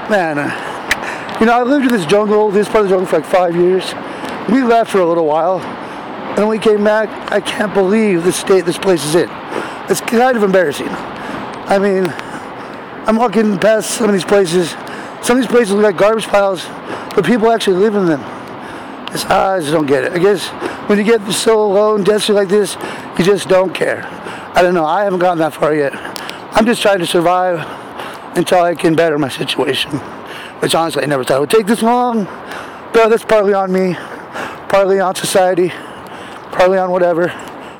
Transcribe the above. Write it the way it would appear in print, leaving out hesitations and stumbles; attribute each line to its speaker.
Speaker 1: Man, I lived in this part of the jungle for like 5 years. We left for a little while, and when we came back, I can't believe the state this place is in. It's kind of embarrassing. I mean, I'm walking past some of these places. Some of these places look like garbage piles, but people actually live in them. I just don't get it. I guess when you get so low and destitute like this, you just don't care. I don't know. I haven't gotten that far yet. I'm just trying to survive until I can better my situation, which honestly I never thought it would take this long. But that's partly on me, partly on society, partly on whatever.